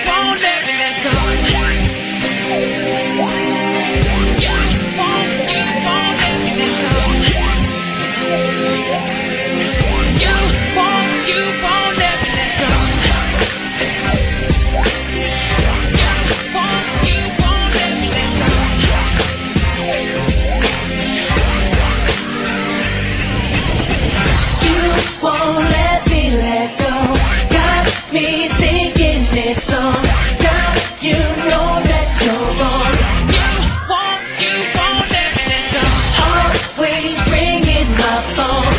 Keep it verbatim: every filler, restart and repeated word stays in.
won't let me let go. You won't, you won't let me let go. You won't, you won't let me let go. You won't, you won't let me let go. You won't let me let go. Got me thinking this song. Girl, you know that you're wrong. You won't, you won't let me let go. Always ringing my phone.